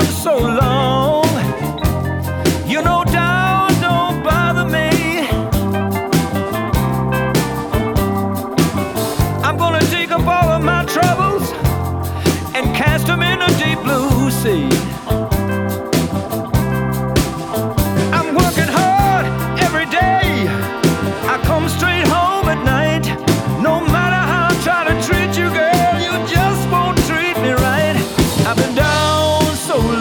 so long. You know, doubt don't bother me. I'm gonna dig up all of my troubles and cast them in a deep blue sea.